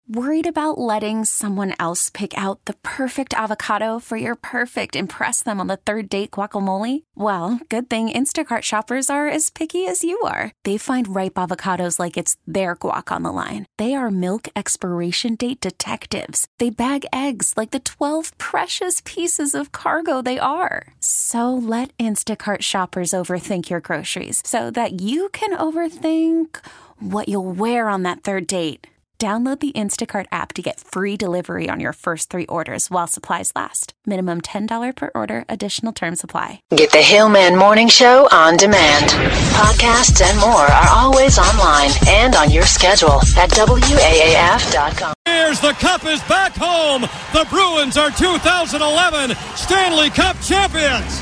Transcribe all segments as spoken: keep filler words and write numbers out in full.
Worried about letting someone else pick out the perfect avocado for your perfect impress them on the third date guacamole? Well, good thing Instacart shoppers are as picky as you are. They find ripe avocados like it's their guac on the line. They are milk expiration date detectives. They bag eggs like the twelve precious pieces of cargo they are. So let Instacart shoppers overthink your groceries so that you can overthink what you'll wear on that third date. Download the Instacart app to get free delivery on your first three orders while supplies last. Minimum ten dollars per order. Additional terms apply. Get the Hillman Morning Show on demand. Podcasts and more are always online and on your schedule at W A A F dot com. Here's the Cup is back home. The Bruins are two thousand eleven Stanley Cup champions.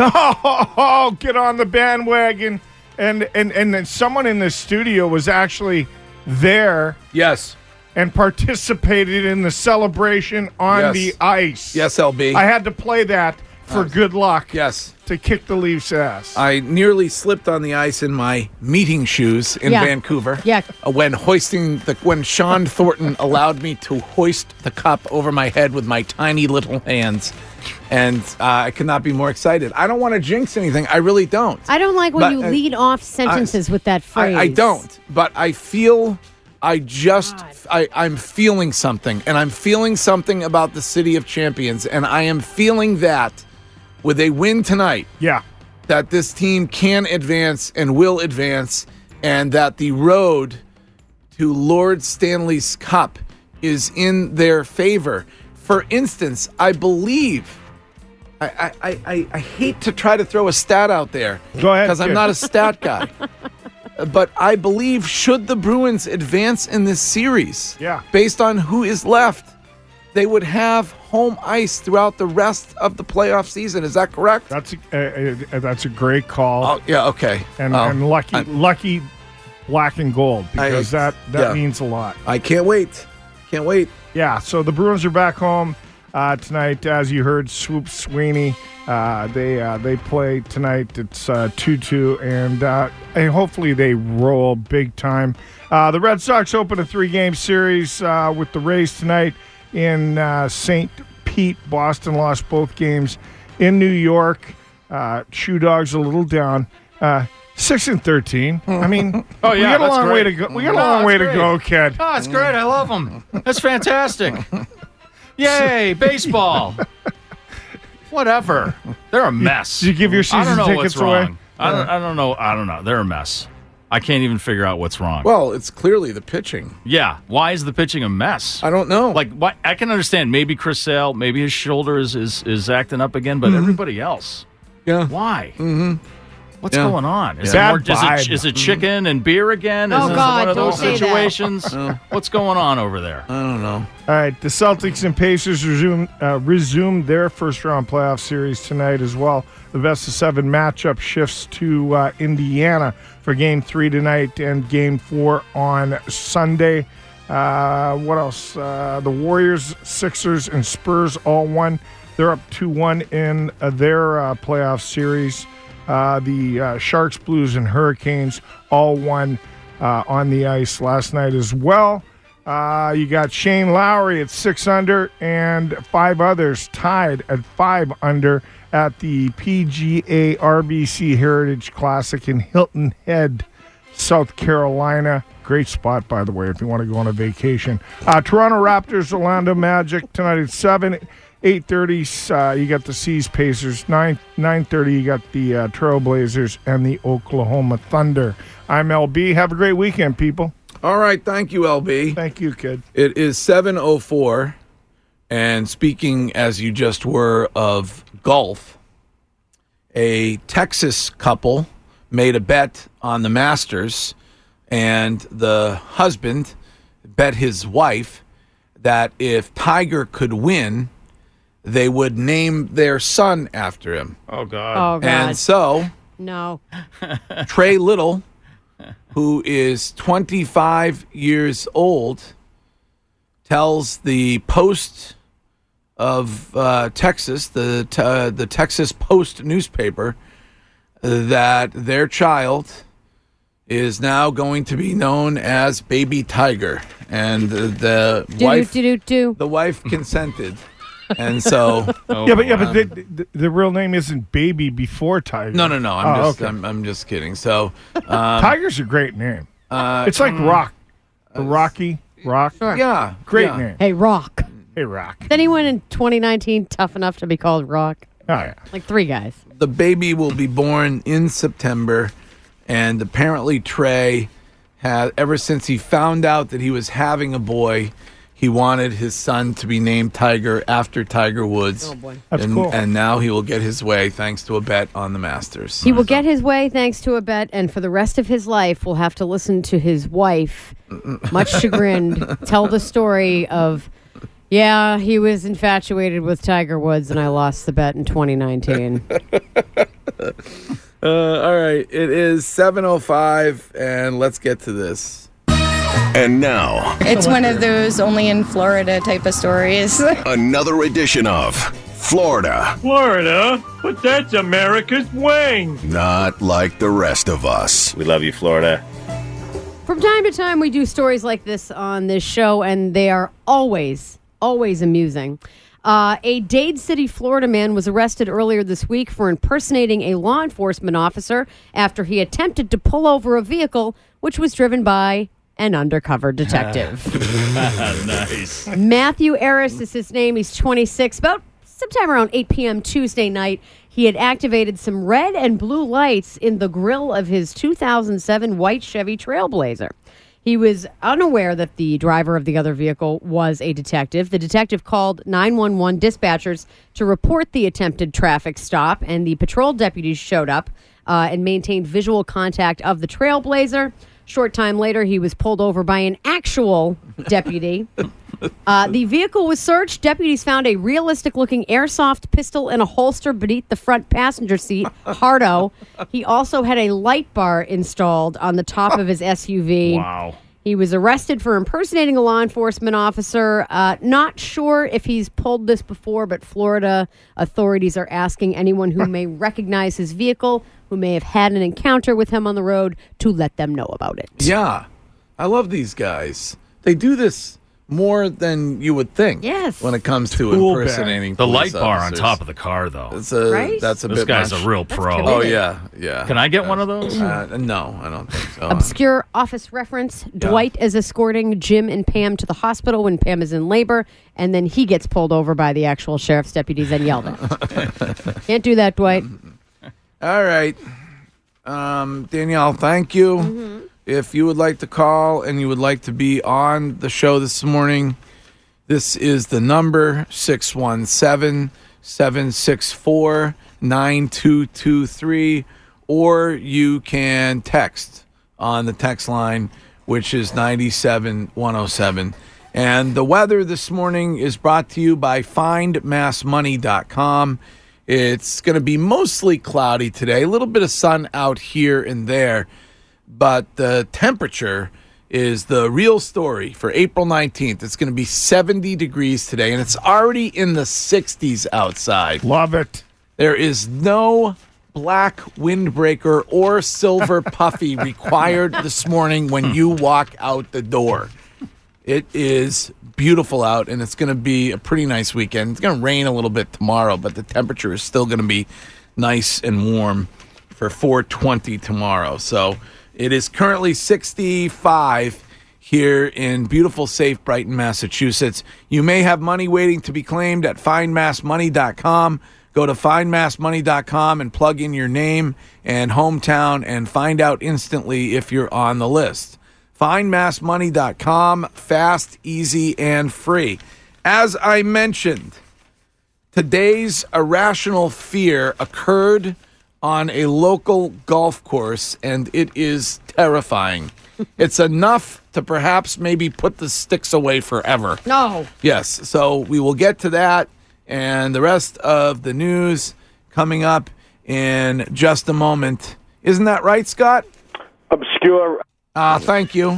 Oh, get on the bandwagon. And, and, and then someone in the studio was actually there. Yes. And participated in the celebration on yes. the ice. Yes, L B. I had to play that for uh, good luck. Yes. To kick the Leafs' ass. I nearly slipped on the ice in my meeting shoes in yeah. Vancouver. Yeah. When hoisting the when Sean Thornton allowed me to hoist the cup over my head with my tiny little hands. And uh, I could not be more excited. I don't want to jinx anything. I really don't. I don't like when but, you uh, lead off sentences I, with that phrase. I, I don't. But I feel, I just, I, I'm feeling something. And I'm feeling something about the City of Champions. And I am feeling that with a win tonight. Yeah. That this team can advance and will advance. And that the road to Lord Stanley's Cup is in their favor. For instance, I believe, I, I, I, I hate to try to throw a stat out there. Go ahead. Because I'm not a stat guy. But I believe should the Bruins advance in this series, yeah. based on who is left, they would have home ice throughout the rest of the playoff season. Is that correct? That's a, uh, uh, that's a great call. Oh, yeah, okay. And, oh, and lucky, I'm, lucky black and gold, because I, that, that yeah. means a lot. I can't wait. Can't wait. Yeah, so the Bruins are back home uh, tonight. As you heard, Swoop Sweeney, uh, they uh, they play tonight. It's uh, two two, and, uh, and hopefully they roll big time. Uh, the Red Sox open a three-game series uh, with the Rays tonight in uh, Saint Pete. Boston lost both games in New York. Uh, Shoe Dog's a little down. Uh, Six and thirteen. I mean, oh yeah, we got a long great. way to go. We got a no, long way great. to go, kid. Oh, it's great. I love them. That's fantastic. Yay, baseball. Whatever. They're a mess. Did you give your season I don't know tickets what's away? wrong. I don't. I don't know. I don't know. They're a mess. I can't even figure out what's wrong. Well, it's clearly the pitching. Yeah. Why is the pitching a mess? I don't know. Like, why, I can understand maybe Chris Sale, maybe his shoulder is is, is acting up again, but mm-hmm. everybody else. Yeah. Why? Mm-hmm. What's yeah. going on? Is, yeah. it more, is, it, is it chicken and beer again? Is oh, this God, one of those don't say situations? That. No. What's going on over there? I don't know. All right, the Celtics and Pacers resume uh, resume their first round playoff series tonight as well. The best of seven matchup shifts to uh, Indiana for game three tonight and game four on Sunday. Uh, what else? Uh, the Warriors, Sixers, and Spurs all won. They're up two one in uh, their uh, playoff series. Uh, the uh, Sharks, Blues, and Hurricanes all won uh, on the ice last night as well. Uh, you got Shane Lowry at six under and five others tied at five under at the P G A R B C Heritage Classic in Hilton Head, South Carolina. Great spot, by the way, if you want to go on a vacation. Uh, Toronto Raptors, Orlando Magic tonight at seven. eight thirty, uh, you got the Seas Pacers. nine thirty, you got the uh, Trailblazers and the Oklahoma Thunder. I'm L B. Have a great weekend, people. All right. Thank you, L B. Thank you, kid. It is seven oh four, and speaking as you just were of golf, a Texas couple made a bet on the Masters, and the husband bet his wife that if Tiger could win, they would name their son after him. Oh, God. Oh, God. And so, no. Trey Little, who is twenty-five years old, tells the Post of uh, Texas, the uh, the Texas Post newspaper, that their child is now going to be known as Baby Tiger, and the, the Do, wife do, do, do. the wife consented, and so Oh, yeah, but yeah, wow. but the, the, the real name isn't Baby before Tiger. no, no, no. I'm Oh, just okay. I'm, I'm just kidding. So um, Tiger's a great name. uh, It's like Rock, Rocky, Rock. Sure. yeah, Great yeah. name. Hey, Rock. Hey, Rock. Is anyone in twenty nineteen tough enough to be called Rock? Oh yeah. Like three guys. The baby will be born in September, and apparently Trey had, ever since he found out that he was having a boy, he wanted his son to be named Tiger after Tiger Woods. Oh, boy. That's and, cool. And now he will get his way thanks to a bet on the Masters. He will get his way thanks to a bet, and for the rest of his life, will have to listen to his wife, much chagrined, tell the story of, yeah, he was infatuated with Tiger Woods, and I lost the bet in twenty nineteen. Uh, all right, it is seven oh five, and let's get to this. And now, It's one of those only in Florida type of stories. another edition of Florida, Florida? But that's America's wing. not like the rest of us. We love you, Florida. From time to time, we do stories like this on this show, and they are always, always amusing. Uh, a Dade City, Florida man was arrested earlier this week for impersonating a law enforcement officer after he attempted to pull over a vehicle which was driven by an undercover detective. Nice. Matthew Aris is his name. He's twenty-six. About sometime around eight p.m. Tuesday night, he had activated some red and blue lights in the grille of his two thousand seven white Chevy Trailblazer. He was unaware that the driver of the other vehicle was a detective. The detective called nine one one dispatchers to report the attempted traffic stop, and the patrol deputies showed up uh, and maintained visual contact of the Trailblazer. Short time later, he was pulled over by an actual deputy. Uh, the vehicle was searched. Deputies found a realistic-looking airsoft pistol in a holster beneath the front passenger seat. Hardo. He also had a light bar installed on the top of his S U V. Wow. He was arrested for impersonating a law enforcement officer. Uh, not sure if he's pulled this before, but Florida authorities are asking anyone who may recognize his vehicle, who may have had an encounter with him on the road, to let them know about it. Yeah, I love these guys. They do this more than you would think. Yes. When it comes to Cool impersonating The police light bar on officers. top of the car, though. It's a, Right? That's a This bit guy's much. a real pro. committed. Oh yeah, yeah. Can I get one of those? Uh, no, I don't think so. Obscure office reference. Dwight is escorting Jim and Pam to the hospital when Pam is in labor, and then he gets pulled over by the actual sheriff's deputies and yelled at. Can't do that, Dwight. All right, um, Danielle. Thank you. Mm-hmm. If you would like to call and you would like to be on the show this morning, this is the number six one seven, seven six four, nine two two three, or you can text on the text line, which is nine seven one oh seven. And the weather this morning is brought to you by find mass money dot com. It's going to be mostly cloudy today, a little bit of sun out here and there, but the temperature is the real story for April nineteenth. It's going to be seventy degrees today, and it's already in the sixties outside. Love it. There is no black windbreaker or silver puffy required this morning when you walk out the door. It is beautiful out, and it's going to be a pretty nice weekend. It's going to rain a little bit tomorrow, but the temperature is still going to be nice and warm for four twenty tomorrow. So it is currently sixty-five here in beautiful, safe Brighton, Massachusetts. You may have money waiting to be claimed at find mass money dot com. Go to find mass money dot com and plug in your name and hometown and find out instantly if you're on the list. find mass money dot com, fast, easy, and free. As I mentioned, today's irrational fear occurred on a local golf course, and it is terrifying. It's enough to perhaps maybe put the sticks away forever. No. Yes, so we will get to that and the rest of the news coming up in just a moment. Isn't that right, Scott? Obscure. Uh, thank you.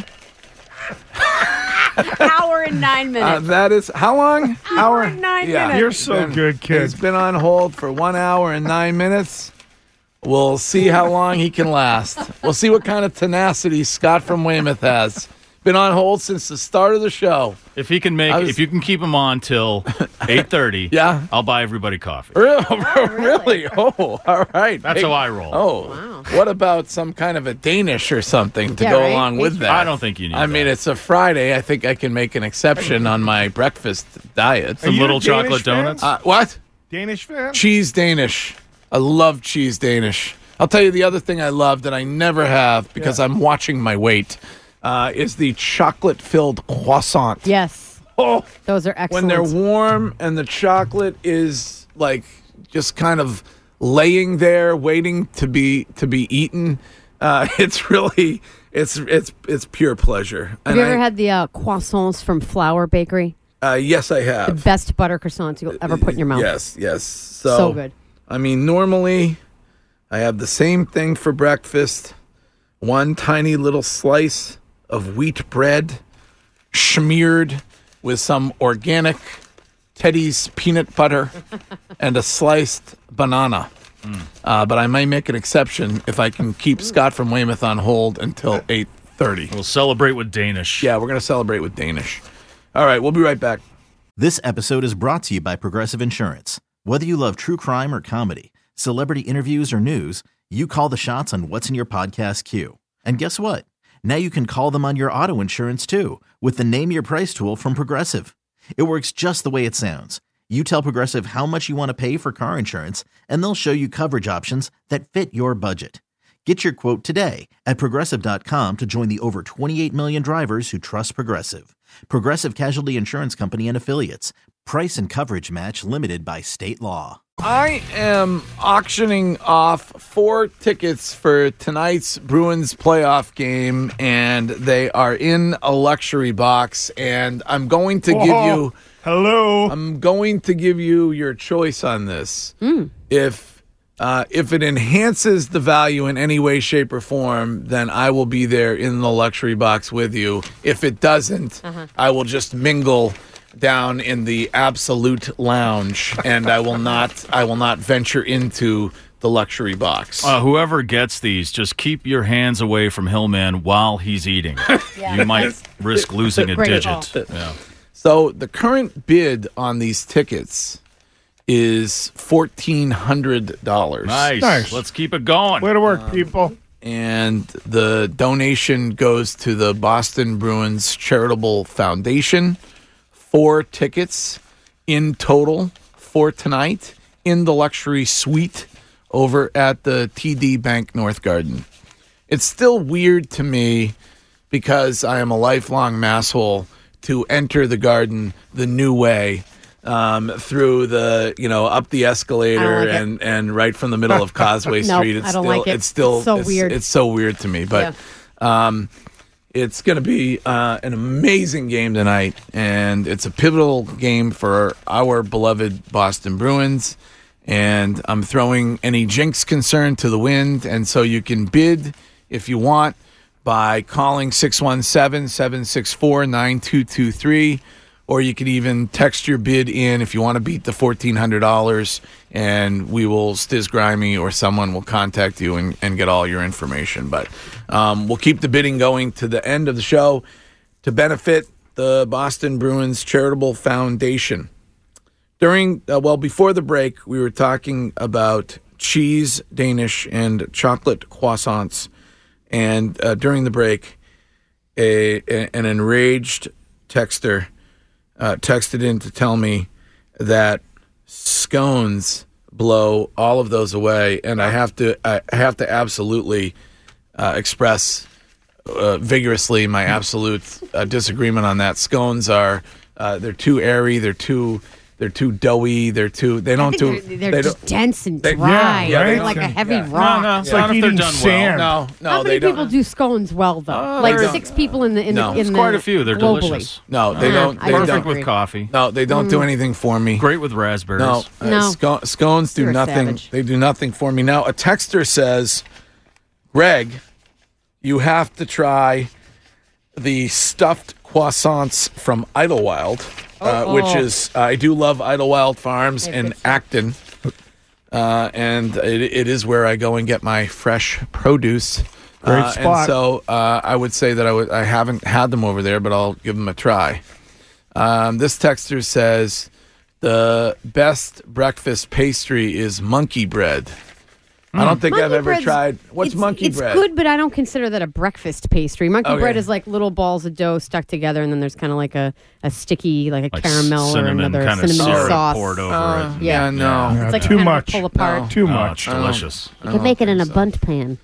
Hour and nine Uh, minutes. that is, how long? Hour and nine minutes. You're so Been- good, kid. It's been on hold for one hour and nine minutes. We'll see how long he can last. We'll see what kind of tenacity Scott from Weymouth has. Been on hold since the start of the show. If he can make, was, if you can keep him on till eight thirty, yeah, I'll buy everybody coffee. Really? Oh, really? Oh, all right. That's Big, how I roll. Oh, wow. What about some kind of a Danish or something to yeah, go right? along with that? I don't think you need. I that. mean, it's a Friday. I think I can make an exception on my breakfast diet. Some you little a Danish chocolate fan? donuts. Uh, what? Danish fan? Cheese Danish. I love cheese Danish. I'll tell you the other thing I love that I never have because Yeah. I'm watching my weight uh, is the chocolate-filled croissant. Yes. Oh, Those are when excellent. they're warm and the chocolate is like just kind of laying there waiting to be to be eaten, uh, it's really it's it's it's pure pleasure. Have And you ever I- had the uh, croissants from Flour Bakery? Uh, yes, I The have. best butter croissants you'll ever put in your mouth. Yes, yes. So, So good. I mean, normally I have the same thing for breakfast. One tiny little slice of wheat bread smeared with some organic Teddy's peanut butter and a sliced banana. Uh, but I might make an exception if I can keep Scott from Weymouth on hold until eight thirty. We'll celebrate with Danish. Yeah, we're going to celebrate with Danish. All right, we'll be right back. This episode is brought to you by Progressive Insurance. Whether you love true crime or comedy, celebrity interviews or news, you call the shots on what's in your podcast queue. And guess what? Now you can call them on your auto insurance too with the Name Your Price tool from Progressive. It works just the way it sounds. You tell Progressive how much you want to pay for car insurance, and they'll show you coverage options that fit your budget. Get your quote today at Progressive dot com to join the over twenty-eight million drivers who trust Progressive. Progressive Casualty Insurance Company and Affiliates. Price and coverage match limited by state law. I am auctioning off four tickets for tonight's Bruins playoff game, and they are in a luxury box, and I'm going to give Whoa. you... Hello. I'm going to give you your choice on this. If uh, if it enhances the value in any way, shape, or form, then I will be there in the luxury box with you. If it doesn't, I will just mingle down in the absolute lounge, and I will not. I will not venture into the luxury box. Uh, whoever gets these, just keep your hands away from Hillman while he's eating. You might risk losing a Great digit. call. Yeah. So the current bid on these tickets is fourteen hundred dollars. Nice. Nice. Let's keep it going. Way to work, people. And the donation goes to the Boston Bruins Charitable Foundation. Four tickets in total for tonight in the luxury suite over at the T D Bank North Garden. It's still weird to me because I am a lifelong masshole to enter the garden the new way. Um, through the, you know, up the escalator like it. and, and right from the middle of Causeway Nope, Street. It's I don't still, like it. It's still It's so weird. It's so weird to me, but um, it's going to be uh, an amazing game tonight, and it's a pivotal game for our beloved Boston Bruins. And I'm throwing any jinx concern to the wind, and so you can bid if you want by calling six one seven, seven six four, nine two two three. Or you could even text your bid in if you want to beat the fourteen hundred dollars, and we will, Stiz Grimy or someone will contact you and, and get all your information. But um, we'll keep the bidding going to the end of the show to benefit the Boston Bruins Charitable Foundation. During, uh, well, before the break, we were talking about cheese, Danish, and chocolate croissants. And uh, during the break, a, a an enraged texter Uh, texted in to tell me that scones blow all of those away, and I have to I have to absolutely uh, express uh, vigorously my absolute uh, disagreement on that. Scones are uh, they're too airy, they're too they're too doughy, they're too they I don't think do they're, they're they just don't, dense and they- dry. yeah, They're they like a don't- heavy yeah. rock. No, no, It's not like if they're eating done sand. well. no no How they many people don't do scones well though? Oh, like they six people in the in No. the in There's the quite a few. They're globally. delicious. no they Yeah, don't I they don't Perfect don't with coffee. no they don't do anything for me. Great with raspberries. No, uh, No. sco- scones do You're a nothing. savage. They do nothing for me. Now, a texter says, Greg, you have to try the stuffed croissants from Idlewild, uh, Oh, which oh. is, uh, I do love Idlewild Farms They have in good stuff. Acton. uh, and it, it is where I go and get my fresh produce. Great uh, spot. And so uh, I would say that I would. I haven't had them over there, but I'll give them a try. Um, this texter says the best breakfast pastry is monkey bread. Mm. I don't think monkey I've ever bread's- tried. What's it's, monkey it's bread? It's good, but I don't consider that a breakfast pastry. Monkey Okay. bread is like little balls of dough stuck together, and then there's kind of like a, a sticky, like a Like caramel or cinnamon another kind of cinnamon syrup sauce. poured over Uh, it. yeah, no. Yeah, It's like too kind much. Of pull apart. No. Too Oh, much. it's delicious. You can make it in a bundt pan.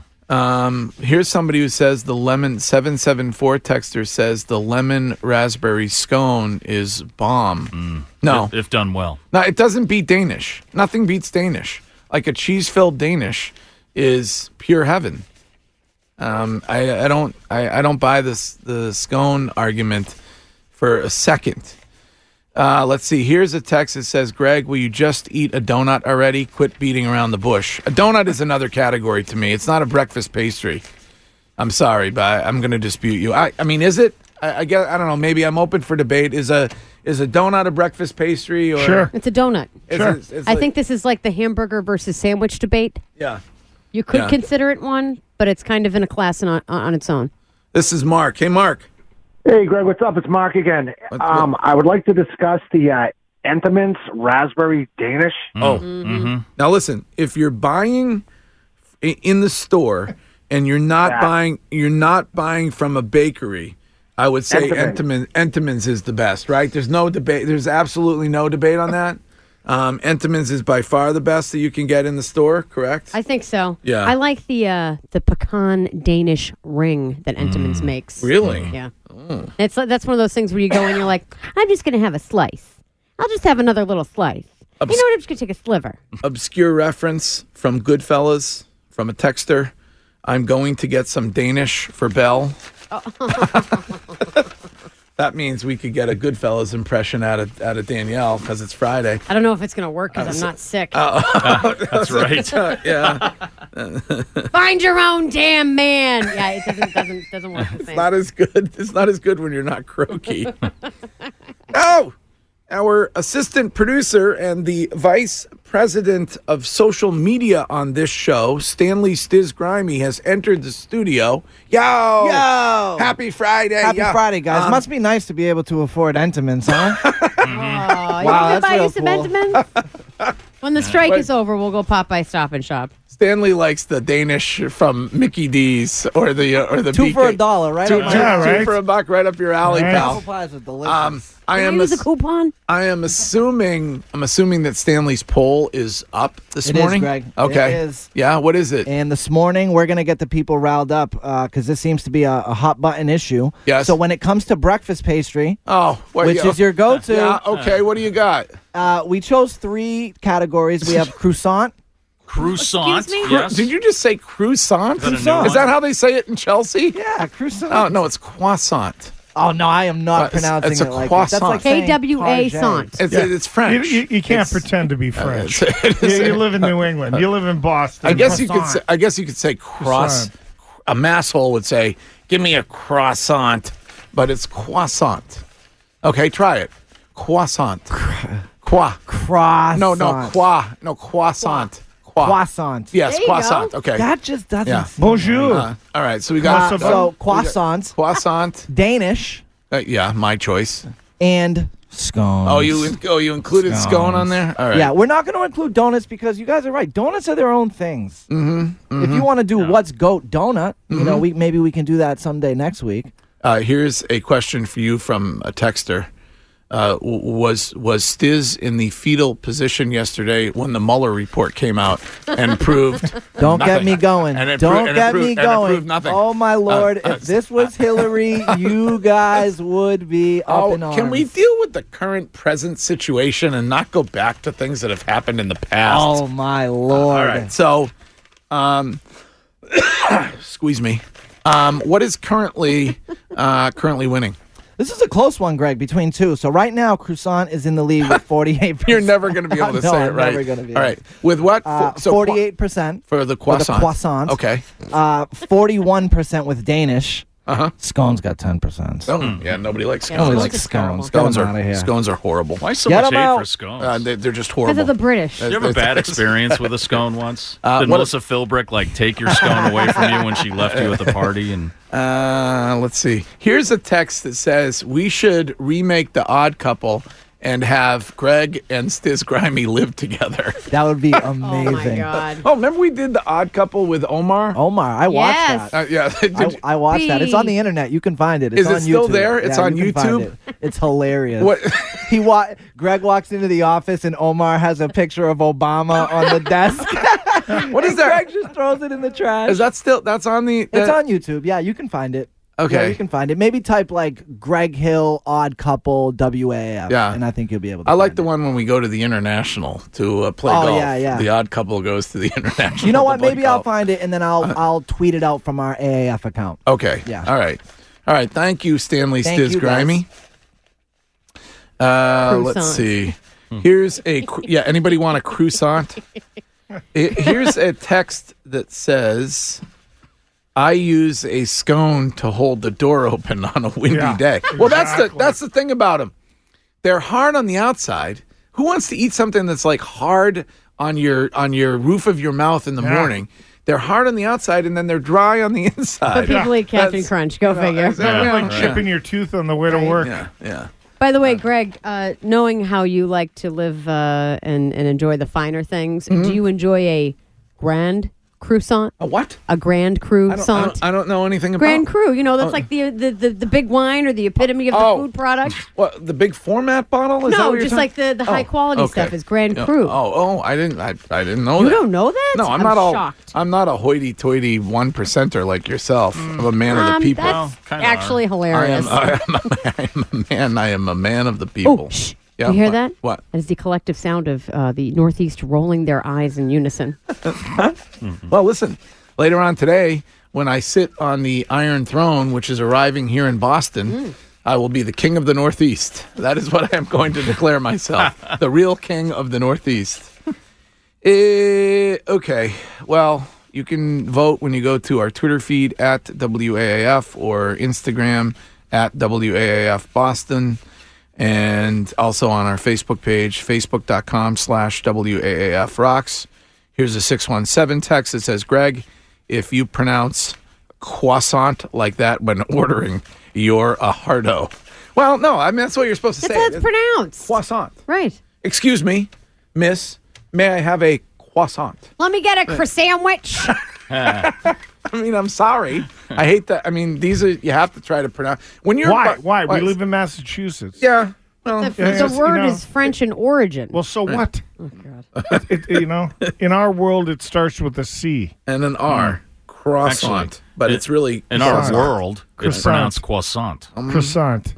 Um, here's somebody who says the lemon seven seven four texter says the lemon raspberry scone is bomb. No, If, if done well. no, it doesn't beat Danish. Nothing beats Danish. Like a cheese filled Danish is pure heaven. Um, I, I don't I, I don't buy this the scone argument for a second. Uh, let's see. Here's a text that says, Greg, will you just eat a donut already? Quit beating around the bush. A donut is another category to me. It's not a breakfast pastry. I'm sorry, but I, I'm going to dispute you. I, I mean, is it? I, I guess I don't know. Maybe I'm open for debate. Is a is a donut a breakfast pastry? Or Sure. It's a donut. Is Sure. it- it's I like- think this is like the hamburger versus sandwich debate. Yeah. You could Yeah. consider it one, but it's kind of in a class on, on its own. This is Mark. Hey, Mark. Hey, Greg, what's up? It's Mark again. What's Um, I would like to discuss the uh, Entenmann's Raspberry Danish. Oh, now listen. If you're buying i- in the store and you're not Yeah. buying, you're not buying from a bakery. I would say Entenmann. Entenmann, Entenmann's is the best, right? There's no debate. There's absolutely no debate on that. Um, Entenmann's is by far the best that you can get in the store. Correct? I think so. Yeah. I like the uh, the pecan Danish ring that Entenmann's makes. Really? Yeah. It's like- that's one of those things where you go and you're like, I'm just going to have a slice. I'll just have another little slice. Obs- you know what? I'm just going to take a sliver. Obscure reference from Goodfellas from a texter. I'm going to get some Danish for Belle. That means we could get a Goodfellas impression out of out of Danielle because it's Friday. I don't know if it's going to work because I'm not sick. That's right. Yeah, Find your own damn man. Yeah, it doesn't doesn't doesn't work the same. not as good. It's not as good when you're not croaky. Oh, our assistant producer and the vice president of social media on this show, Stanley Stiz Grimey, has entered the studio. Yo, Yo! happy Friday! Happy yo. Friday, guys. Um, Must be nice to be able to afford Entenmann's, huh? Oh, Wow, you can that's buy real you some cool. Entenmann's? When the strike is over, we'll go pop by Stop and Shop. Stanley likes the Danish from Mickey D's or the uh, or the Two B K. for a dollar, right? Two, up my two- Yeah, two right. for a buck, right up your alley, Right. pal. Apple pies are delicious. Um, I Can am I use a ass- coupon? I am assuming I'm assuming that Stanley's poll is up this It is, morning. Greg. Okay. It is. Yeah. What is it? And this morning, we're going to get the people riled up because this seems to be a, a hot button issue. Yes. So when it comes to breakfast pastry, Oh, what, which yo- is your go-to, Yeah. Okay. What do you got? uh, we chose three categories. We have croissant. Croissant. Excuse me? Yes. Did you just say croissant? that a new Is one? that how they say it in Chelsea? Yeah, croissant. Oh no, it's croissant. Oh, no, I am not Uh, it's- pronouncing it's a it like that. That's croissant. like saying K W A Target. sant. It's Yeah. it's French. You, you, you can't It's- pretend to be French. it's- it is- you, you live in New England. You live in Boston. I guess you could. Croissant. Say, I guess you could say cross. Croissant. A masshole would say, "Give me a croissant," but it's croissant. Okay, try it. Croissant. Qua. Croissant. No, no, qua. No, croissant. Qua. Croissant. Yes, There you croissant. go. Okay. That just doesn't Yeah. seem Bonjour. Uh, all right, so we Uh, got so croissant, croissant. Danish, Uh, yeah, my choice. and scones. Oh, you in- oh you included scone on there. All right. Yeah, we're not going to include donuts because you guys are right. Donuts are their own things. Mm-hmm, If you want to do what's goat donut, you know, we maybe we can do that someday next week. Uh, here's a question for you from a texter. Uh, w- was was Stiz in the fetal position yesterday when the Mueller report came out and proved? Don't get nothing? me going. And it pro- Don't and it get proved- me and it going. proved nothing. Oh my lord! uh, if this was Hillary, you guys would be up Oh, in arms. can we deal with the current present situation and not go back to things that have happened in the past? Oh my lord! All right. So, um, squeeze me. Um, what is currently uh, currently winning? This is a close one, Greg, between two. So right now, croissant is in the lead with forty-eight percent. You're never going to be able to No, say it I'm right. never gonna be All able right. With what? Uh, For- so forty-eight percent for the for the croissant. croissant. Okay. Uh, forty-one percent with Danish. Uh-huh. Scones got ten percent. Oh, yeah, nobody likes Yeah, scones. Nobody scones likes are terrible. scones. Scones Get 'em are outta here. scones are horrible. Why so Get much 'em hate out. for scones? Uh, they, they're just horrible. Because of the British. Did you have a bad experience with a scone once? Uh, Did what- Melissa Philbrick like take your scone away from you when she left you at the party? And Uh, let's see. Here's a text that says we should remake The Odd Couple and have Greg and Stiz Grimy live together. That would be Oh my amazing. God. Oh, remember we did The Odd Couple with Omar? Omar, I watched Yes. that. Uh, yeah. Did I, you- I watched that. It's on the internet. You can find it. It's Is it on still YouTube. there? It's Yeah, on you can find YouTube? it. It's hilarious. What- He wa- Greg walks into the office and Omar has a picture of Obama on the desk. What is And that? Greg just throws it in the trash. Is that still? That's on the. It's the- on YouTube. Yeah, you can find it. Okay. Yeah, you can find it. Maybe type like Greg Hill Odd Couple W A A F. Yeah. and I think you'll be able to. I like find the it. one when we go to the international to uh, play Oh, golf. yeah, yeah. The Odd Couple goes to the international. You know to what? play Maybe I'll golf. find it and then I'll I'll tweet it out from our A A F account. Okay. Yeah. All right. All right. Thank you, Stanley Thank Stiz you, guys. Grimy. Uh, let's Croissant. see. Here's a cr- yeah. Anybody want a croissant? It- here's a text that says, "I use a scone to hold the door open on a windy Yeah, day." Well, that's the exactly. that's the thing about them. They're hard on the outside. Who wants to eat something that's like hard on your on your roof of your mouth in the Yeah. morning? They're hard on the outside and then they're dry on the inside. But people eat Captain That's- Crunch. Go figure. It's not Yeah, like right. chipping your tooth on the way to work. Yeah, yeah. By the way, Greg, uh, knowing how you like to live uh, and, and enjoy the finer things, Mm-hmm. do you enjoy a grand croissant? A what? A grand I don't, I croissant? don't, I don't know anything about Grand Cru, you know, that's Oh. like the, the, the, the big wine or the epitome of the Oh. food product. What, the big format bottle? Is that No, what you're just talking- like the, the high Oh, quality okay. stuff is Grand Yeah. Cru. Oh, oh, I didn't, I, I didn't know You that. don't know that? No, I'm, I'm not all. shocked. I'm not a hoity-toity one percenter like yourself. I'm a man of Um, the people. that's kinda actually I hilarious. am. I am, a, I am a man. I am a man of the people. Oh, shh. Yeah, you hear what? that? What? That is the collective sound of uh, the Northeast rolling their eyes in unison. Well, listen. Later on today, when I sit on the Iron Throne, which is arriving here in Boston, Mm. I will be the king of the Northeast. That is what I am going to declare myself, the real king of the Northeast. Eh, okay. Well, you can vote when you go to our Twitter feed at W A A F or Instagram at W A A F Boston, and also on our Facebook page, facebook.com slash WAAF Rocks. Here's a six one seven text that says, Greg, if you pronounce croissant like that when ordering, you're a hardo. Well, no, I mean, that's what you're supposed to That's say. how it's pronounced. Croissant. Right. Excuse me, miss, may I have a croissant? Let me get a croissant sandwich. I mean, I'm sorry. I hate that. I mean, these are, you have to try to pronounce. When you're Why? bu- Why? We live in Massachusetts. Yeah. Well, The, Yeah, the it's, you word know- is French in origin. Well, so what? oh, God. It, it- you know, in our world, it starts with a C. and an R. Croissant. Actually, but it- it's really in our Croissant. world, it's Croissant. pronounced croissant. Croissant.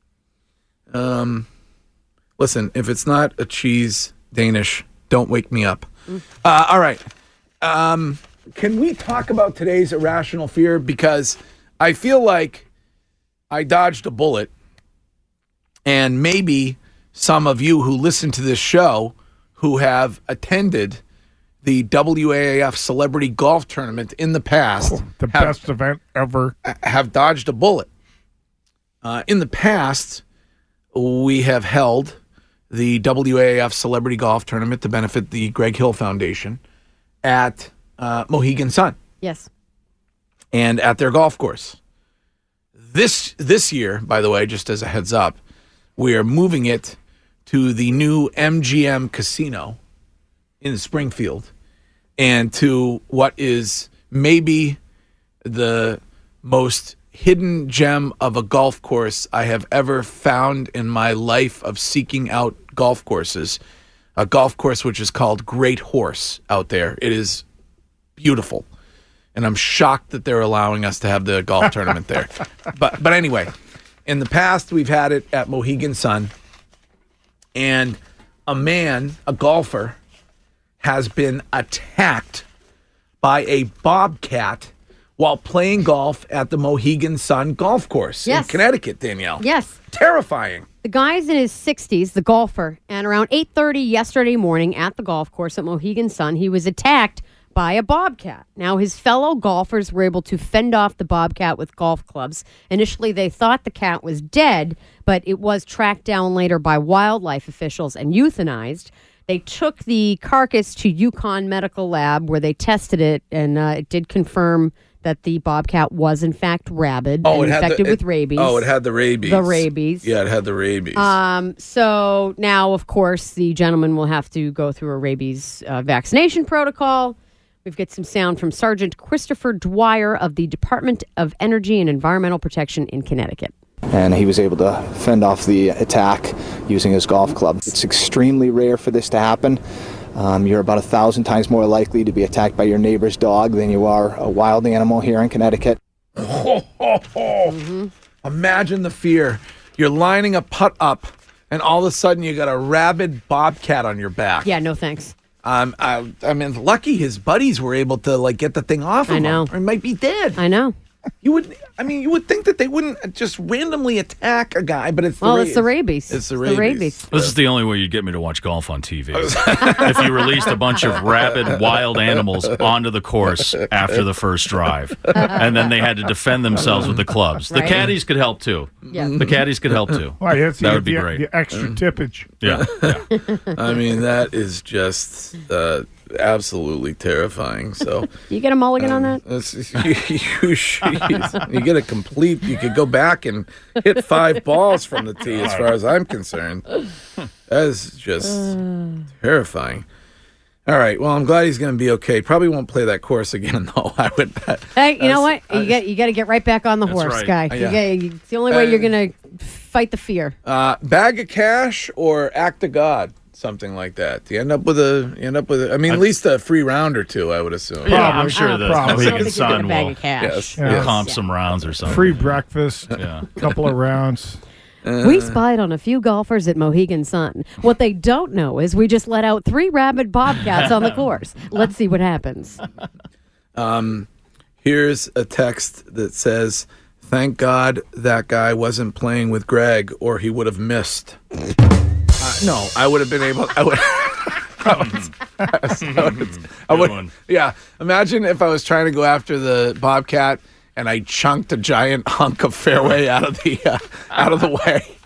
Um, listen, if it's not a cheese Danish, don't wake me up. Uh, all right. Um, can we talk about today's irrational fear? Because I feel like I dodged a bullet, and maybe some of you who listen to this show who have attended the W A A F Celebrity Golf Tournament in the past The have, best event ever. have dodged a bullet. Uh, in the past, we have held the W A A F Celebrity Golf Tournament to benefit the Greg Hill Foundation at uh, Mohegan Sun Yes. and at their golf course. This this year, by the way, just as a heads up, we are moving it to the new M G M Casino in Springfield and to what is maybe the most hidden gem of a golf course I have ever found in my life of seeking out golf courses. A golf course which is called Great Horse out there. It is beautiful. And I'm shocked that they're allowing us to have the golf tournament there. But but anyway, in the past we've had it at Mohegan Sun, and a man, a golfer, has been attacked by a bobcat while playing golf at the Mohegan Sun golf course Yes. in Connecticut, Danielle. Yes. Terrifying. The guy's in his sixties, the golfer, and around eight thirty yesterday morning at the golf course at Mohegan Sun, he was attacked by a bobcat. Now, his fellow golfers were able to fend off the bobcat with golf clubs. Initially, they thought the cat was dead, but it was tracked down later by wildlife officials and euthanized. They took the carcass to Yukon Medical Lab where they tested it, and uh, it did confirm that the bobcat was, in fact, rabid Oh, and it had infected the, with it- rabies. Oh, it had the rabies. The rabies. Yeah, it had the rabies. Um, so now, of course, the gentleman will have to go through a rabies uh, vaccination protocol. We've got some sound from Sergeant Christopher Dwyer of the Department of Energy and Environmental Protection in Connecticut. And he was able to fend off the attack using his golf club. It's extremely rare for this to happen. Um, you're about a thousand times more likely to be attacked by your neighbor's dog than you are a wild animal here in Connecticut. Oh, oh, oh. Mm-hmm. Imagine the fear. You're lining a putt up, and all of a sudden you got a rabid bobcat on your back. Yeah, no thanks. Um, I, I mean, lucky his buddies were able to like get the thing off of I know. him, or he might be dead. I know. You would, I mean, you would think that they wouldn't just randomly attack a guy, but it's the Well, ra- it's the rabies. It's the It's rabies. the rabies. This is the only way you'd get me to watch golf on T V. If you released a bunch of rabid wild animals onto the course after the first drive, and then they had to defend themselves with the clubs. The Right. caddies could help too. Yeah. The caddies could help too. Well, that's that the, would be the, great. the extra tippage. Yeah. yeah. I mean, that is just uh, absolutely terrifying. So You get a mulligan on that? It's, you, you, should- you get a complete. You could go back and hit five balls from the tee, as far as I'm concerned. That is just terrifying. All right. Well, I'm glad he's going to be okay. Probably won't play that course again, though. I would. Hey, you know what? That's- You get you got to get right back on the That's horse, right. guy. Uh, You yeah. get- it's the only way Uh, you're going to fight the fear. Uh, bag of cash or act of God, something like that. Do you end up with a? You end up with. A, I mean, at least a free round or two, I would assume. Yeah, I'm Probably. sure the Probably. I don't Mohegan think you get a Sun bag will, of cash. Yes. Yeah. will yes. comp some rounds or something. Free breakfast, Yeah. couple of rounds. We spied on a few golfers at Mohegan Sun. What they don't know is we just let out three rabid bobcats on the course. Let's see what happens. Um, here's a text that says, "Thank God that guy wasn't playing with Greg, or he would have missed." Uh, no, I would have been able. I would. I would, I would, I would- Good one. yeah. Imagine if I was trying to go after the bobcat and I chunked a giant hunk of fairway out of the uh, out of the way.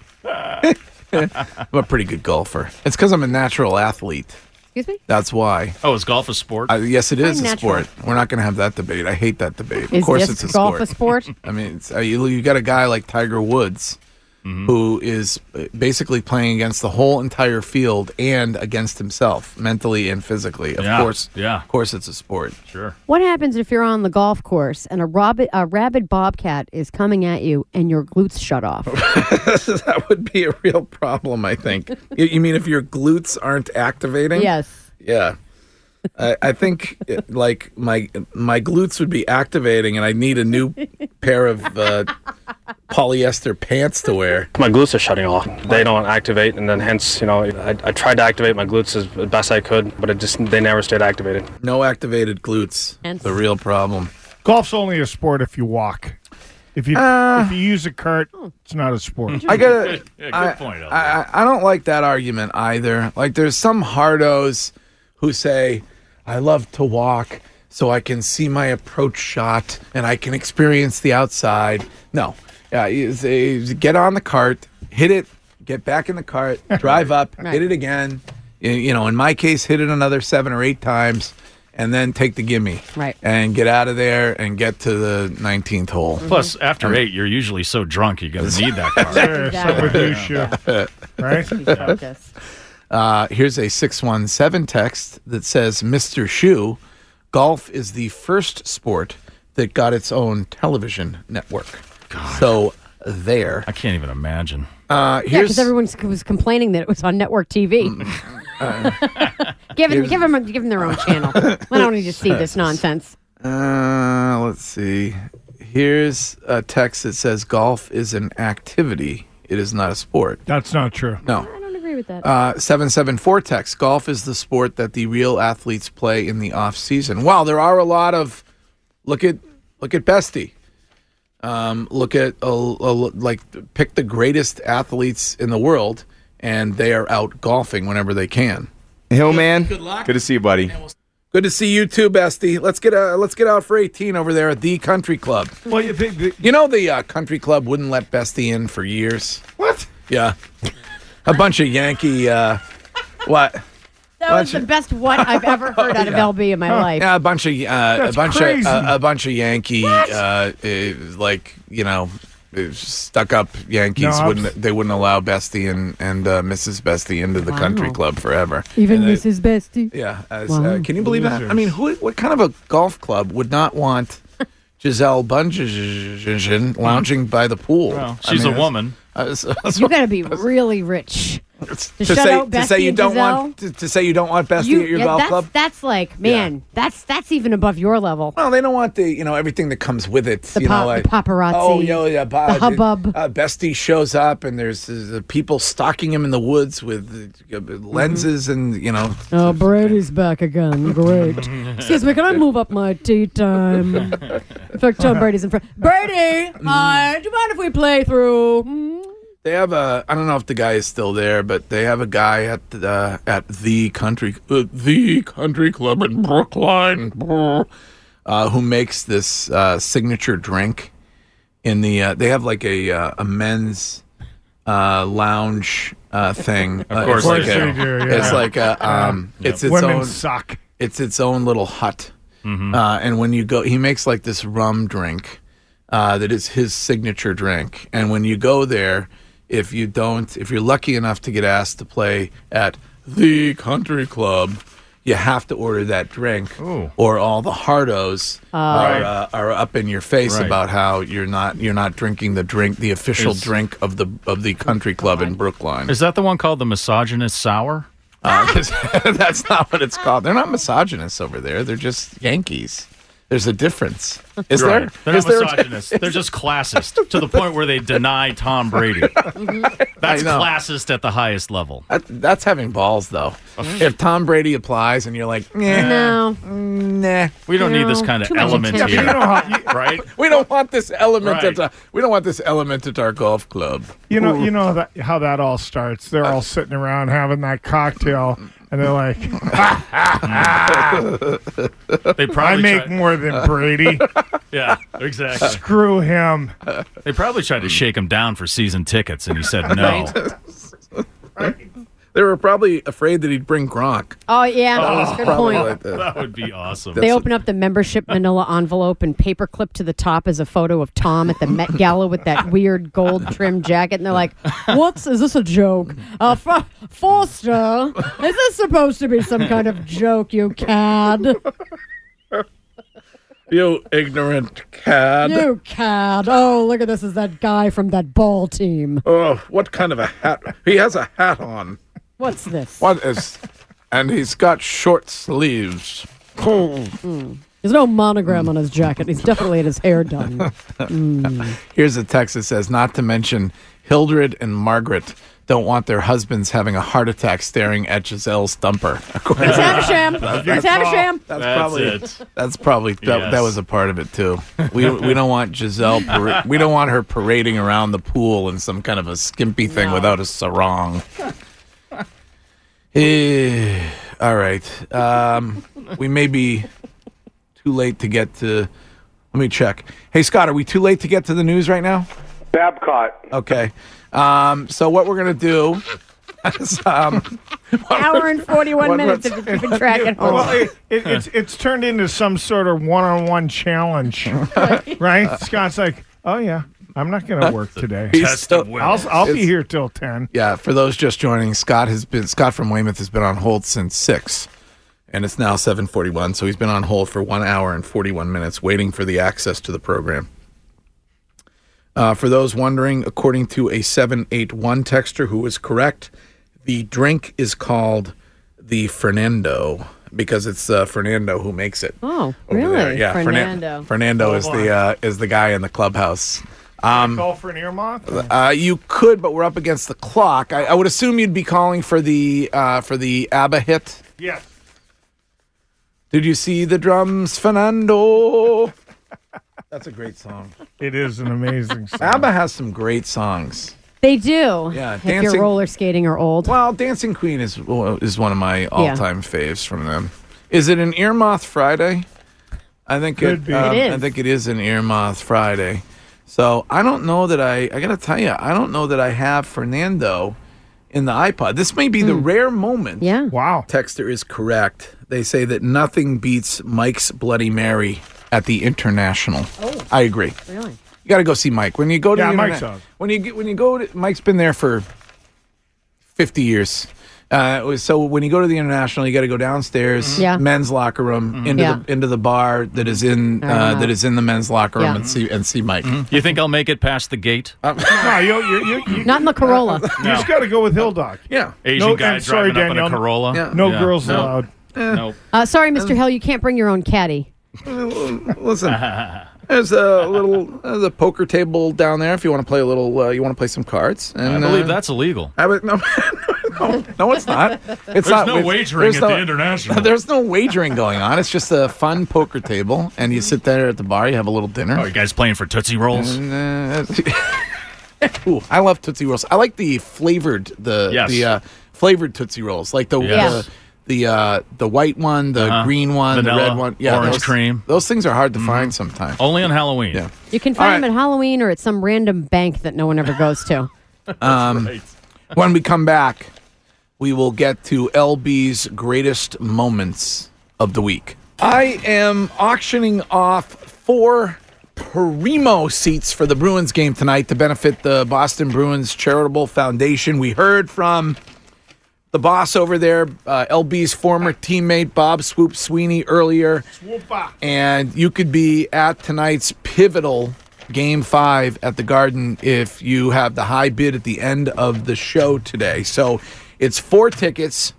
I'm a pretty good golfer. It's because I'm a natural athlete. Excuse me? That's why. Oh, is golf a sport? Uh, yes, it is I'm a natural. sport. We're not going to have that debate. I hate that debate. Is of course, disc it's a golf sport. a sport? I mean, it's, uh, you, you got a guy like Tiger Woods, who is uh, basically playing against the whole entire field and against himself, mentally and physically. Of Yeah, course, yeah. Of course, it's a sport. Sure. What happens if you're on the golf course and a, rabid, a rabid bobcat is coming at you and your glutes shut off? That would be a real problem, I think. you, you mean if your glutes aren't activating? Yes. Yeah. I, I think it, like my my glutes would be activating, and I need a new pair of uh, polyester pants to wear. My glutes are shutting off. They don't activate, and then hence, you know, I, I tried to activate my glutes as best I could, but it just they never stayed activated. No activated glutes. Hence- The real problem. Golf's only a sport if you walk. If you Uh, if you use a cart, it's not a sport. I gotta. Yeah, good I, point, Elvis. I, I I don't like that argument either. Like, there's some hardos who say, "I love to walk so I can see my approach shot and I can experience the outside." No, yeah, you say, get on the cart, hit it, get back in the cart, drive up, Right. hit it again. You, you know, in my case, hit it another seven or eight times, and then take the gimme. Right. And get out of there and get to the nineteenth hole. Plus, after eight, you're usually so drunk you're going to need that car. Yeah, so with you, should, right? Focus. Uh, here's a six one seven text that says, "Mister Shu, golf is the first sport that got its own television network." So there. I can't even imagine. Uh, Yeah, here's because everyone was complaining that it was on network T V. give, them, give, them, give them their own channel. Why don't we just see this nonsense? uh, let's see. Here's a text that says, "Golf is an activity. It is not a sport." That's not true. No. I don't agree with that. Uh, seven seven four text, "Golf is the sport that the real athletes play in the off season." Wow, there are a lot of look at look at Bestie. Um, look at a, a, like pick the greatest athletes in the world, and they are out golfing whenever they can. Hill man, Good luck. good to see you, buddy. Good to see you too, bestie. Let's get uh, let's get out for eighteen over there at the Country Club. Well, you think the, You know the uh, Country Club wouldn't let Bestie in for years. What? Yeah, a bunch of Yankee. Uh, what? That was the best what I've ever heard out of Yeah. L B in my life. Yeah, a bunch of uh, a That's bunch crazy. of uh, a bunch of Yankee, uh, uh, like you know, uh, stuck-up Yankees No, wouldn't they wouldn't allow Bestie and and uh, Missus Bestie into the Wow. Country Club forever. Even And they- Missus Bestie. Yeah, as, Wow. uh, can you believe that? I mean, who? What kind of a golf club would not want Giselle Bundchen lounging by the pool? Well, I she's mean, a woman. uh, so- You got to be really rich to, to shut say out to Bestie say you and don't Giselle. want to, to say you don't want Bestie You- at your yeah, golf that's, club. That's like, man, that's that's even above your level. Well, they don't want the you know everything that comes with it. The you pa- know, the like, paparazzi, Oh, yeah, yeah, the hubbub. Uh, Bestie shows up, and there's, there's uh, people stalking him in the woods with uh, lenses, and you know. Oh, Brady's back again. Great. Excuse me, can I move up my tea time? In fact, Tom Brady's in front. Brady, hi. Do you mind if we play through? Hmm? They have a. I don't know if the guy is still there, but they have a guy at uh, at the country uh, the country club in Brookline, uh, who makes this uh, signature drink. In the uh, they have like a uh, a men's uh, lounge uh, thing. Of Uh, course it's like they a, do, yeah. It's like a. Um, Yeah. It's its Women own. suck. It's its own little hut. Mm-hmm. Uh, and when you go, he makes like this rum drink uh, that is his signature drink. And when you go there, if you don't, if you're lucky enough to get asked to play at the Country Club, you have to order that drink, Ooh. or all the hardos are, uh, are up in your face Right. about how you're not you're not drinking the drink, the official Is- drink of the of the Country Club in Brookline. Is that the one called the misogynist sour? Uh, 'cause that's not what it's called. They're not misogynists over there. They're just Yankees. There's a difference. Is Right. there? They're Is not there a- misogynists. They're just classist to the point where they deny Tom Brady. That's I know. classist at the highest level. That, that's having balls, though. If Tom Brady applies and you're like, nah, No. nah, We don't need this No, kind of too much element attention. here, You know how, you, right? we don't want this element Right. at our, we don't want this element at our golf club. you know, you know that, how that all starts. They're all sitting around having that cocktail, and they're like, They "I probably make tried- more than Brady. Yeah, exactly. Screw him." They probably tried to shake him down for season tickets, and he said no. They were probably afraid that he'd bring Gronk. Oh, yeah. Oh, Good probably point. like that. That would be awesome. They open up the membership manila envelope and paperclip to the top is a photo of Tom at the Met Gala with that weird gold trimmed jacket. And they're like, what's, is this a joke? Uh, F- Forster, is this supposed to be some kind of joke, you cad? You ignorant cad. You cad. Oh, look at this. Is that guy from that ball team. Oh, what kind of a hat? He has a hat on. What's this? What is? And he's got short sleeves. There's no monogram on his jacket. He's definitely had his hair done. Here's a text that says, not to mention Hildred and Margaret don't want their husbands having a heart attack staring at Giselle's thumper. It's Havisham. It's Havisham. That's, That's probably it. That's probably that, Yes. that was a part of it too. We we don't want Giselle. Para- we don't want her parading around the pool in some kind of a skimpy thing No. without a sarong. Eh, all right. Um, we may be too late to get to. Let me check. Hey Scott, are we too late to get to the news right now? Babcock. Okay. Um, so what we're gonna do is um, Hour and forty-one What- minutes if what's- you've been tracking home. Well, it, it, it's it's turned into some sort of one-on-one challenge, right? Scott's like, "Oh yeah, I'm not going to work today. He's Test still- of will. I'll I'll be It's- here till ten." Yeah, for those just joining, Scott has been Scott from Weymouth has been on hold since six, and it's now seven forty-one. So he's been on hold for one hour and forty-one minutes, waiting for the access to the program. Uh, for those wondering, according to a seven eight one texter who is correct, the drink is called the Fernando because it's uh, Fernando who makes it. Oh, over really? there. Yeah, Fernan- Fernando. Fernando is the uh, is the guy in the clubhouse. Um, Call for an earmuff. uh, you could, but we're up against the clock. I, I would assume you'd be calling for the uh, for the ABBA hit. Yes. Did you see the drums, Fernando? That's a great song. It is an amazing song. ABBA has some great songs. They do. Yeah, if dancing- you're roller skating or old. Well, Dancing Queen is is one of my all time faves from them. Is it an Ear Moth Friday? I think Could it, be. um, It is. I think it is an Ear Moth Friday. So I don't know that I. I got to tell you, I don't know that I have Fernando in the iPod. This may be the rare moment. Yeah. Wow. Texter is correct. They say that nothing beats Mike's Bloody Mary at the International. Oh. I agree. Really? You got to go see Mike when you go to Yeah, the Mike's Interna- on. when you get, when you go to Mike's been there for fifty years. Uh, it was- so when you go to the International, you got to go downstairs, Yeah. men's locker room, into Yeah. the into the bar that is in uh, Uh, that is in the men's locker room yeah. and see and see Mike. You think I'll make it past the gate? No, you, you, you, you, Not in the Corolla. you just got to go with Hill Dog. Yeah. Asian No, guy and sorry, driving up in a Danielle, Corolla? Yeah. No Yeah. girls No. allowed. Nope. Uh, sorry, Mister Hill, you can't bring your own caddy. Listen, there's a little there's a poker table down there if you want to play a little. Uh, you want to play some cards. And, I believe uh, that's illegal. I would, no, no, no, it's not. It's There's not. no It's- wagering there's at no- the International. There's no wagering going on. It's just a fun poker table, and you sit there at the bar. You have a little dinner. Oh, you guys playing for Tootsie Rolls? And, uh, Ooh, I love Tootsie Rolls. I like the flavored the Yes. the uh, flavored Tootsie Rolls, like the Yes. the the, uh, the white one, the Uh-huh. green one, Vanilla, the red one, yeah, orange those, cream. Those things are hard to find sometimes. Only on Halloween. Yeah. You can All find right. them at Halloween or at some random bank that no one ever goes to. Um, when we come back, we will get to L B's greatest moments of the week. I am auctioning off four Primo seats for the Bruins game tonight to benefit the Boston Bruins Charitable Foundation. We heard from the boss over there, uh, L B's former teammate Bob Swoop Sweeney earlier. Swoopa. And you could be at tonight's pivotal Game five at the Garden if you have the high bid at the end of the show today. So it's four tickets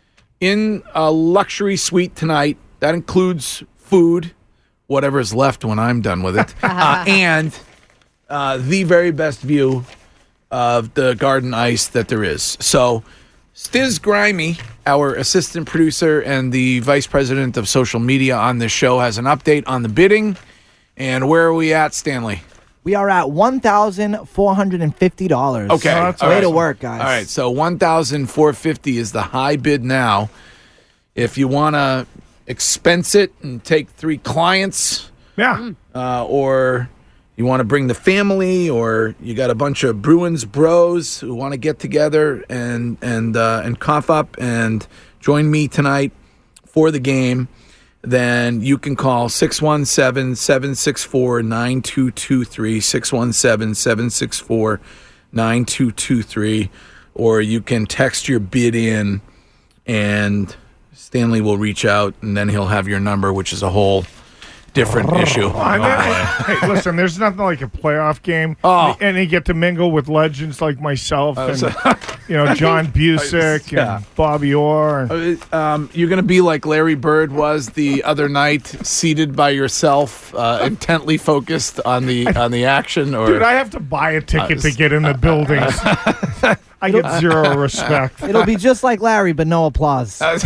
in a luxury suite tonight. That includes food, whatever's left when I'm done with it, uh, and uh, the very best view of the Garden ice that there is. So Stiz Grimy, our assistant producer and the vice president of social media on this show, has an update on the bidding. And where are we at, Stanley? We are at one thousand four hundred fifty dollars. Okay. Way All right. to work, guys. All right, so one thousand four hundred fifty dollars is the high bid now. If you want to expense it and take three clients, Yeah. uh, or you want to bring the family, or you got a bunch of Bruins bros who want to get together and and uh, and cough up and join me tonight for the game, then you can call six one seven, seven six four, nine two two three, six one seven, seven six four, nine two two three, or you can text your bid in, and Stanley will reach out, and then he'll have your number, which is a whole different issue. I know. Hey, listen, there's nothing like a playoff game, Oh. and you get to mingle with legends like myself Uh, and so- you know John Busick Yeah. and Bobby Orr. And, Uh, Um, you're going to be like Larry Bird was the other night, seated by yourself, uh, intently focused on the on the action. Or dude, I have to buy a ticket Uh, to get in the buildings. I get zero respect. It'll be just like Larry, but no applause. oh,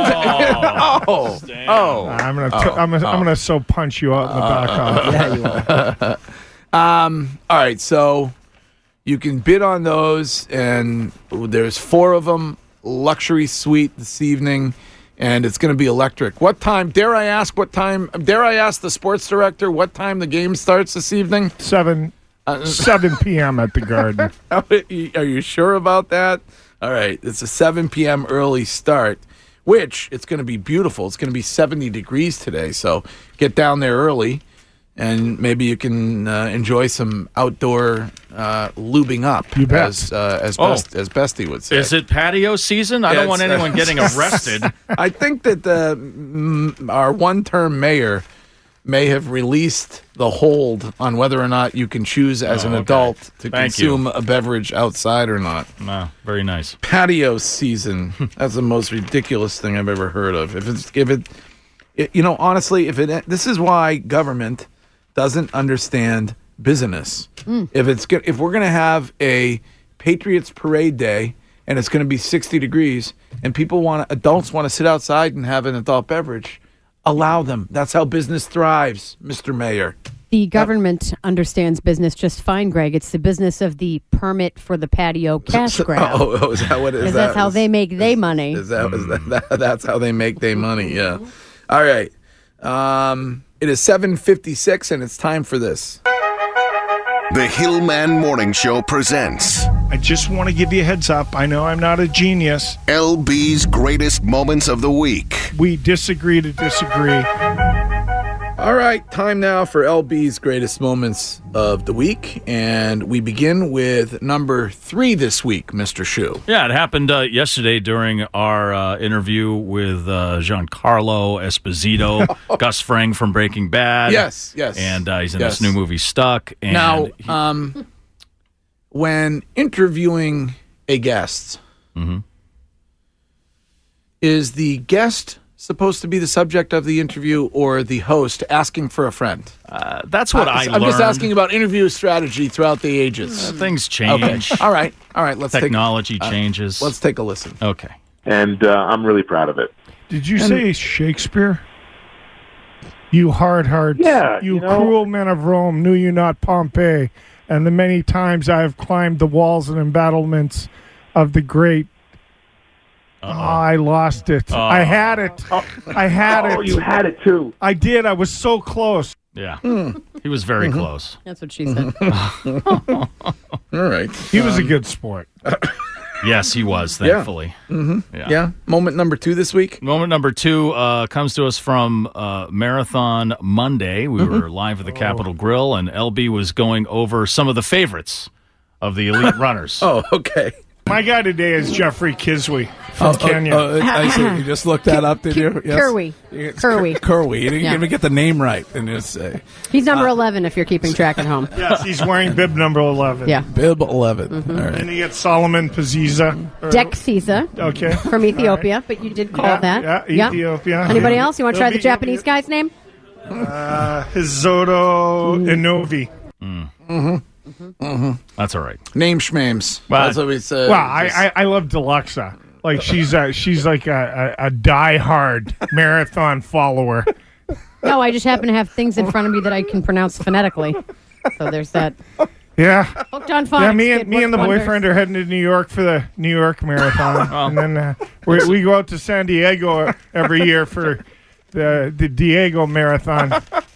oh, oh. I'm gonna, t- I'm gonna, I'm gonna so punch you out in the back. off. Yeah, you will. Um, all right, so you can bid on those, and there's four of them. Luxury suite this evening, and it's going to be electric. What time? Dare I ask? What time? Dare I ask the sports director what time the game starts this evening? Seven, seven p.m. at the Garden. Are you sure about that? All right, it's a seven p.m. early start, which it's going to be beautiful. It's going to be seventy degrees today, so get down there early, and maybe you can uh, enjoy some outdoor uh, lubing up, You bet. as uh, as Oh. best as Bestie would say. Is it patio season? I Yeah, don't want it's, uh, anyone getting arrested. I think that the mm, our one-term mayor may have released the hold on whether or not you can choose as Oh, an okay. adult to Thank you. consume a beverage outside or not. No, very nice. Patio season. That's the most ridiculous thing I've ever heard of. If it's if it, it you know, honestly, if it this is why government doesn't understand business. If it's go- if we're going to have a Patriots parade day and it's going to be sixty degrees and people want adults want to sit outside and have an adult beverage, allow them. That's how business thrives, Mister Mayor. The government understands business just fine, Greg. It's the business of the permit for the patio cash grab. Oh, oh, is that what it is? Because that's how is- they make their money. Is that, is that, that that's how they make their money? Yeah. All right. Um, it is seven fifty-six, and it's time for this. The Hillman Morning Show presents. I just want to give you a heads up. I know I'm not a genius. L B's greatest moments of the week. We disagree to disagree. All right, time now for L B's greatest moments of the week, and we begin with number three this week, Mister Shu. Yeah, it happened uh, yesterday during our uh, interview with uh, Giancarlo Esposito, Gus Fring from Breaking Bad. Yes, yes. And uh, he's in yes. this new movie, Stuck. And now, he- um, when interviewing a guest, mm-hmm. is the guest supposed to be the subject of the interview or the host asking for a friend? Uh, that's what uh, I I'm learned. just asking about interview strategy throughout the ages. Uh, things change. Okay. All right. All right. Let's Technology take, uh, changes. Let's take a listen. Okay. And uh, I'm really proud of it. Did you say Shakespeare? You hard hearts, Yeah, you, you know- cruel men of Rome, knew you not Pompeii, and the many times I have climbed the walls and embattlements of the great. Oh, I lost it. Uh-oh. I had it. I had Oh, it. you had it too. I did. I was so close. Yeah. He was very Mm-hmm. close. That's what she said. All right. He was a Um, good sport. Yes, he was, Yeah. thankfully. Mm-hmm. Yeah. Yeah. Moment number two this week. Moment number two uh, comes to us from uh, Marathon Monday. We Mm-hmm. were live at the Capitol Grill, and L B was going over some of the favorites of the elite runners. Oh, okay. My guy today is Jeffrey Kiswe from Oh, Kenya. oh, oh, I see. You just looked that up, did you? Kerwi. It's Kerwi. Kerwi. You didn't Yeah. even get the name right. And it's uh, He's number eleven if you're keeping track at home. Yes, he's wearing bib number eleven. Yeah. Bib eleven. Mm-hmm. All right. And you get Solomon Paziza. or- Deck Caesar Okay. from Ethiopia, but you did call Yeah, it that. yeah, Ethiopia. Anybody Yeah. else? You want to try It'll the be- Japanese guy's name? Uh, Hizoto Inovi. Mm-hmm. Mm-hmm. That's all right. Name schmames. Well, That's what we said. Well, I, I, I love Deluxa. Like she's a, she's like a, a, a diehard marathon follower. No, I just happen to have things in front of me that I can pronounce phonetically. So there's that. Yeah. Hooked on phonics. Yeah, me and kid, me and the worked wonders. boyfriend are heading to New York for the New York Marathon, and then uh, we we go out to San Diego every year for the the Diego Marathon.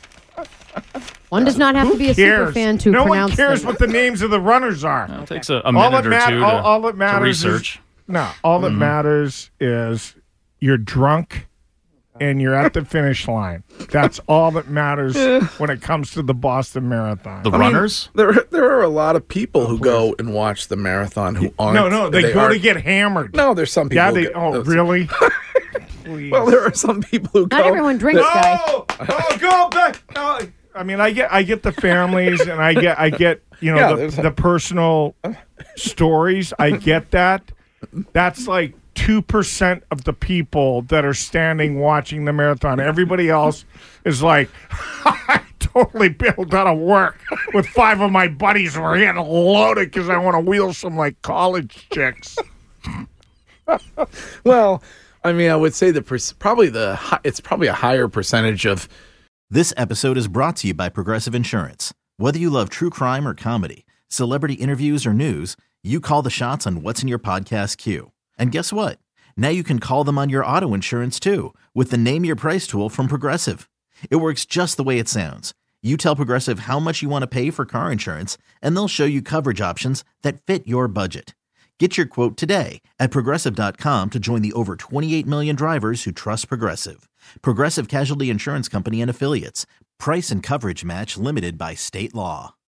One does not have Who to be a cares? super fan to no pronounce one cares them. what the names of the runners are. It takes a, a all minute that or mat- two to, all, all that to matters is- research. no, all that Mhm. matters is you're drunk and you're at the finish line. That's all that matters when it comes to the Boston Marathon. The I mean, runners? there, there are a lot of people who go and watch the marathon who aren't. no, no, they, go aren't- to get hammered. No, there's some people. Yeah, who they. get- Oh, really? Please. Well, there are some people who go. Not everyone drinks, guy. Oh, oh, go back. Oh, I mean, I get, I get the families, and I get, I get, you know, Yeah, the, there's- the personal stories. I get that. That's like two percent of the people that are standing watching the marathon. Everybody else is like, I totally bailed out of work with five of my buddies. We're getting loaded because I want to wheel some like college chicks. Well, I mean, I would say the pers- probably the hi- it's probably a higher percentage of. This episode is brought to you by Progressive Insurance. Whether you love true crime or comedy, celebrity interviews or news, you call the shots on what's in your podcast queue. And guess what? Now you can call them on your auto insurance too with the Name Your Price tool from Progressive. It works just the way it sounds. You tell Progressive how much you want to pay for car insurance, and they'll show you coverage options that fit your budget. Get your quote today at Progressive dot com to join the over twenty-eight million drivers who trust Progressive. Progressive Casualty Insurance Company and Affiliates. Price and coverage match limited by state law.